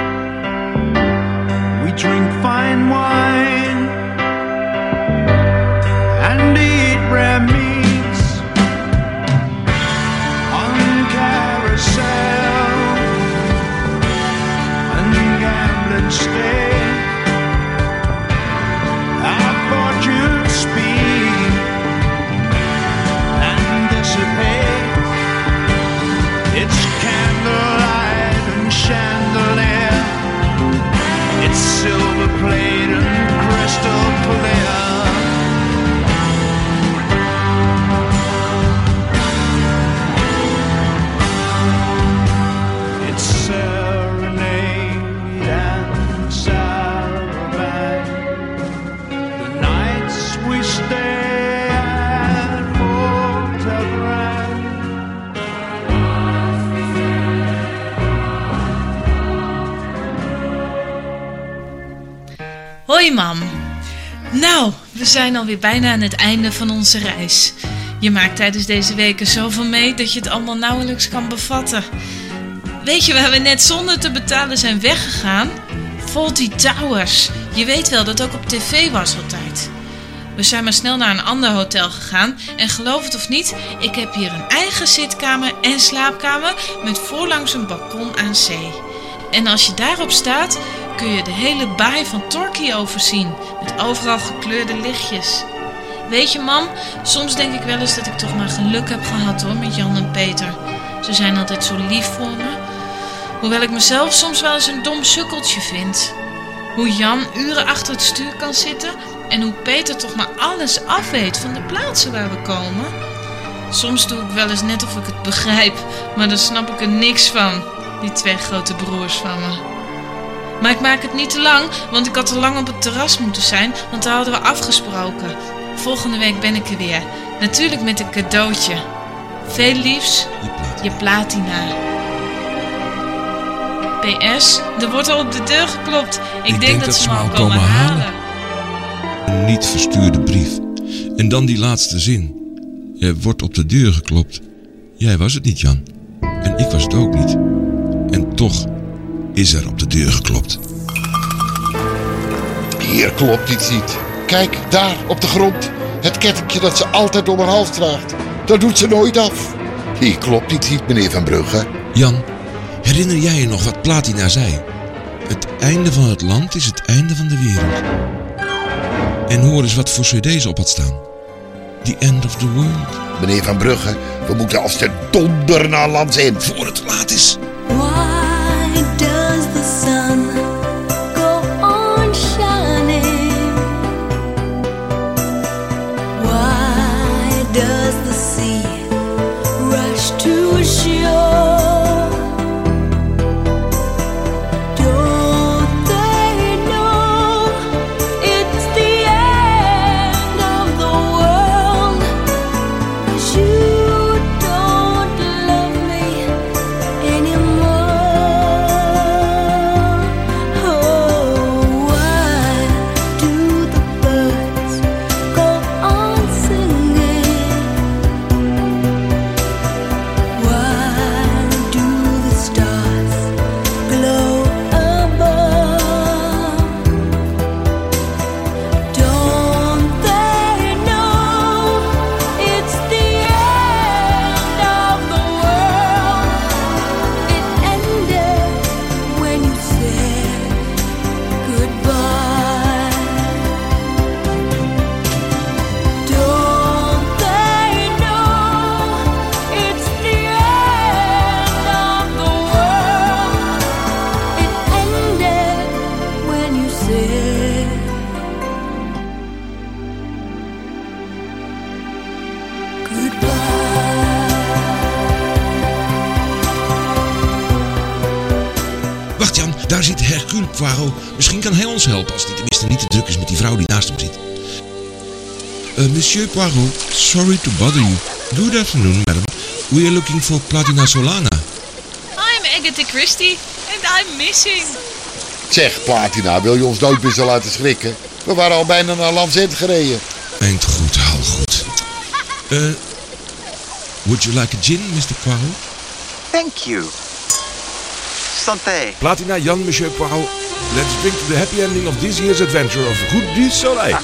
[SPEAKER 5] We drink fine wine and eat rare meats on carousel and gambling stay. Our fortunes speak and dissipate. It's candlelight and chandelier. It's silver plate and crystal clear. It's serenade and saraband. The nights we stay at Hotel Grand.
[SPEAKER 10] Hoi mam. Nou, we zijn alweer bijna aan het einde van onze reis. Je maakt tijdens deze weken zoveel mee dat je het allemaal nauwelijks kan bevatten. Weet je waar we net zonder te betalen zijn weggegaan? Fawlty Towers. Je weet wel dat ook op tv was altijd. We zijn maar snel naar een ander hotel gegaan en geloof het of niet, ik heb hier een eigen zitkamer en slaapkamer met voorlangs een balkon aan zee. En als je daarop staat, kun je de hele baai van Torquay overzien, met overal gekleurde lichtjes. Weet je mam, soms denk ik wel eens dat ik toch maar geluk heb gehad hoor met Jan en Peter. Ze zijn altijd zo lief voor me. Hoewel ik mezelf soms wel eens een dom sukkeltje vind. Hoe Jan uren achter het stuur kan zitten en hoe Peter toch maar alles afweet van de plaatsen waar we komen. Soms doe ik wel eens net of ik het begrijp, maar dan snap ik er niks van. Die twee grote broers van me. Maar ik maak het niet te lang, want ik had te lang op het terras moeten zijn, want daar hadden we afgesproken. Volgende week ben ik er weer. Natuurlijk met een cadeautje. Veel liefs, je Platina. P S, er wordt al op de deur geklopt. Ik, ik denk, denk dat, dat ze me al komen halen. halen.
[SPEAKER 9] Een niet verstuurde brief. En dan die laatste zin. Er wordt op de deur geklopt. Jij was het niet, Jan. En ik was het ook niet. En toch is er op de deur geklopt.
[SPEAKER 6] Hier klopt iets niet. Kijk, daar op de grond. Het kettingje dat ze altijd om haar hals draagt. Dat doet ze nooit af. Hier klopt iets niet, meneer Van Brugge.
[SPEAKER 9] Jan, herinner jij je nog wat Platina zei? Het einde van het land is het einde van de wereld. En hoor eens wat voor cd's op had staan. The End of the World.
[SPEAKER 6] Meneer Van Brugge, we moeten als de donder naar Lands End.
[SPEAKER 9] Voor het laat is.
[SPEAKER 4] Why does the sun go on shining? Why does the sea rush to shore?
[SPEAKER 9] Daar zit Hercule Poirot. Misschien kan hij ons helpen als hij tenminste niet te druk is met die vrouw die naast hem zit. Uh, Monsieur Poirot, sorry to bother you. Good afternoon, madam. We are looking for Platina Solana.
[SPEAKER 10] I'm Agatha Christie and I'm missing.
[SPEAKER 6] Zeg, Platina, wil je ons nooit meer zo laten schrikken? We waren al bijna naar Lands End gereden.
[SPEAKER 9] Eind goed, haal goed. Uh, would you like a gin, mister Poirot?
[SPEAKER 14] Thank you. Santé.
[SPEAKER 18] Platina, Jan, Monsieur Poirot. Let's drink to the happy ending of this year's adventure of Route du Soleil.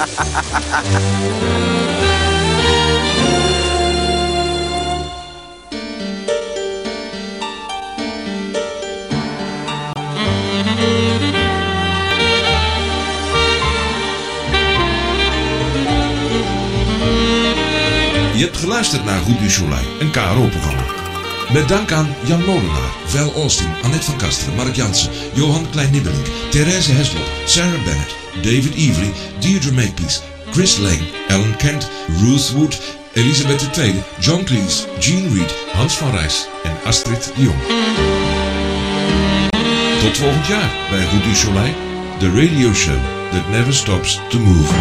[SPEAKER 9] Je hebt geluisterd naar Route du Soleil, een K R O-programma. Met dank aan Jan Molenaar, Vel Austin, Annette van Kasteren, Mark Jansen, Johan Klein-Nibelink, Therese Heslop, Sarah Bennett, David Everly, Deirdre Makepeace, Chris Lane, Alan Kent, Ruth Wood, Elisabeth de Tweede, John Cleese, Jean Reed, Hans van Rijs en Astrid de Jong. Tot volgend jaar bij Route du Soleil, the radio show that never stops to move.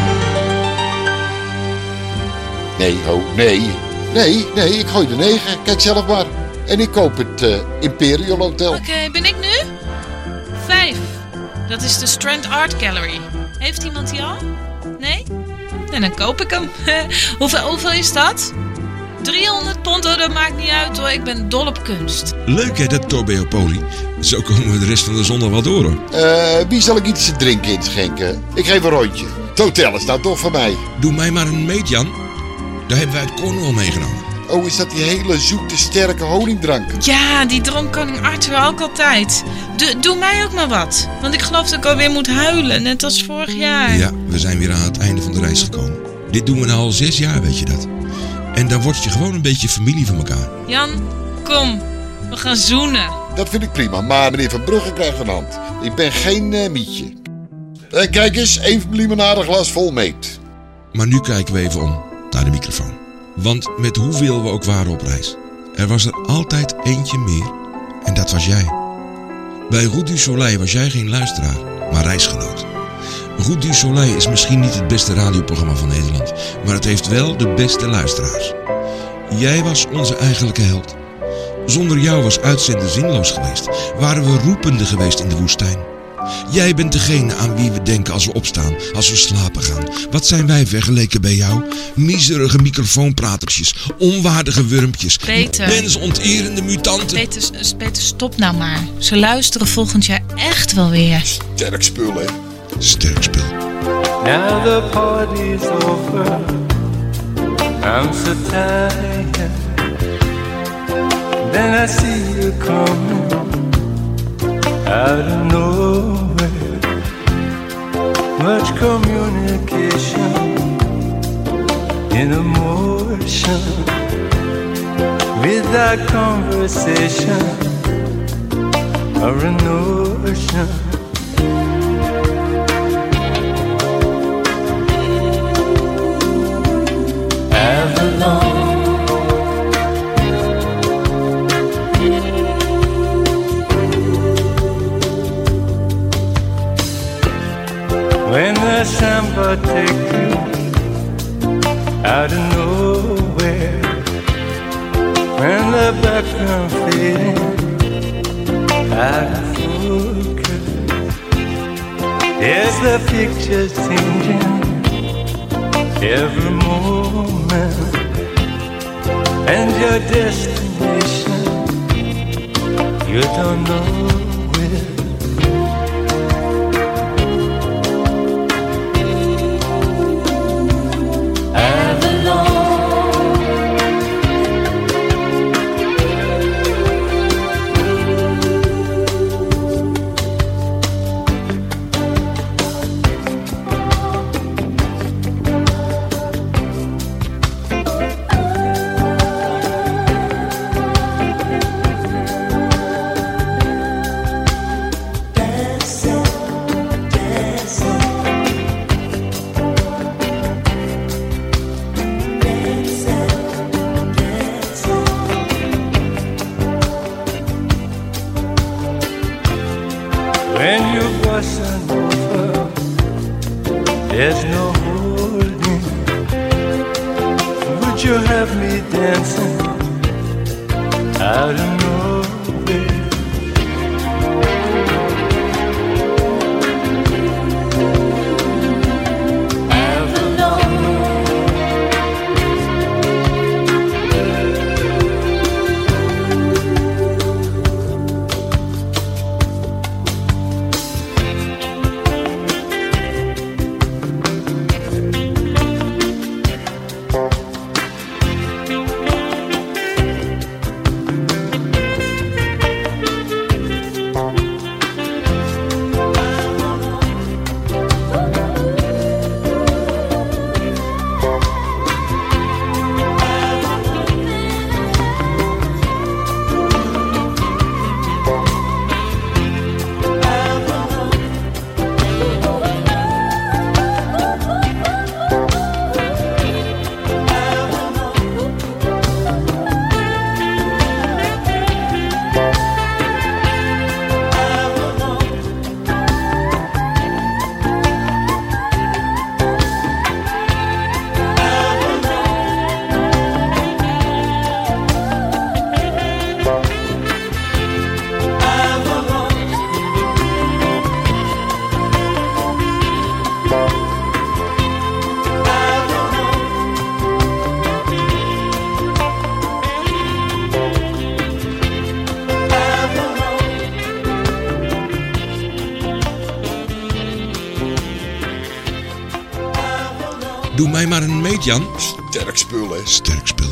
[SPEAKER 6] Nee, oh, nee. Nee, nee, ik gooi de negen. Kijk zelf maar. En ik koop het uh, Imperial Hotel.
[SPEAKER 10] Oké, okay, ben ik nu? Vijf. Dat is de Strand Art Gallery. Heeft iemand die al? Nee? En dan koop ik hem. hoeveel, hoeveel is dat? driehonderd pond, oh, dat maakt niet uit hoor. Ik ben dol op kunst.
[SPEAKER 9] Leuk hè, dat Torbeopoli. Zo komen we de rest van de zondag wel door hoor.
[SPEAKER 6] Uh, wie zal ik iets te drinken inschenken? Ik geef een rondje. Het hotel is nou toch voor mij.
[SPEAKER 9] Doe mij maar een meet, Jan. Daar hebben wij uit Cornwall meegenomen.
[SPEAKER 6] Oh, is dat die hele zoete, sterke honingdrank?
[SPEAKER 10] Ja, die dronk koning Arthur ook altijd. Do, doe mij ook maar wat. Want ik geloof dat ik alweer moet huilen, net als vorig jaar.
[SPEAKER 9] Ja, we zijn weer aan het einde van de reis gekomen. Dit doen we nou al zes jaar, weet je dat. En dan word je gewoon een beetje familie van elkaar.
[SPEAKER 10] Jan, kom. We gaan zoenen.
[SPEAKER 6] Dat vind ik prima, maar meneer Van Brugge krijgt een hand. Ik ben geen uh, mietje. Uh, kijk eens, één limonade glas vol meet.
[SPEAKER 9] Maar nu kijken we even om naar de microfoon. Want met hoeveel we ook waren op reis, er was er altijd eentje meer en dat was jij. Bij Route du Soleil was jij geen luisteraar, maar reisgenoot. Route du Soleil is misschien niet het beste radioprogramma van Nederland, maar het heeft wel de beste luisteraars. Jij was onze eigenlijke held. Zonder jou was uitzenden zinloos geweest, waren we roepende geweest in de woestijn. Jij bent degene aan wie we denken als we opstaan, als we slapen gaan. Wat zijn wij vergeleken bij jou? Miserige microfoonpratertjes, onwaardige wurmpjes,
[SPEAKER 10] Peter.
[SPEAKER 9] mensonterende mutanten.
[SPEAKER 10] Peter, Peter, stop nou maar. Ze luisteren volgend jaar echt wel weer.
[SPEAKER 6] Sterk spul, hè?
[SPEAKER 9] Sterk spul.
[SPEAKER 11] Now the party's over. I'm so tired. Then I see you coming out of nowhere. Much communication in emotion. Without conversation or a notion. Avalon. When the samba take you out of nowhere, when the background fading out of focus, there's the picture changing every moment, and your destination you don't know where. When you bustin' over, there's no holding. Would you have me dancing out of nowhere?
[SPEAKER 9] Doe mij maar een meet, Jan.
[SPEAKER 6] Sterk spul, hè?
[SPEAKER 9] Sterk spul.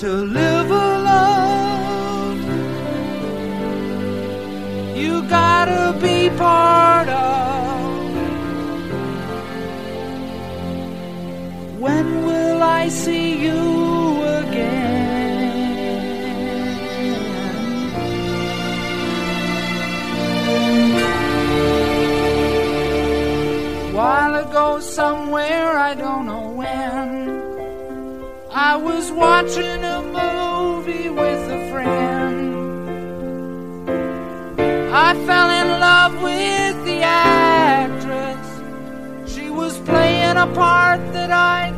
[SPEAKER 5] to live alone. You gotta be part of. When will I see you again? While ago somewhere, I don't know when, I was watching a movie with a friend. I fell in love with the actress. She was playing a part that I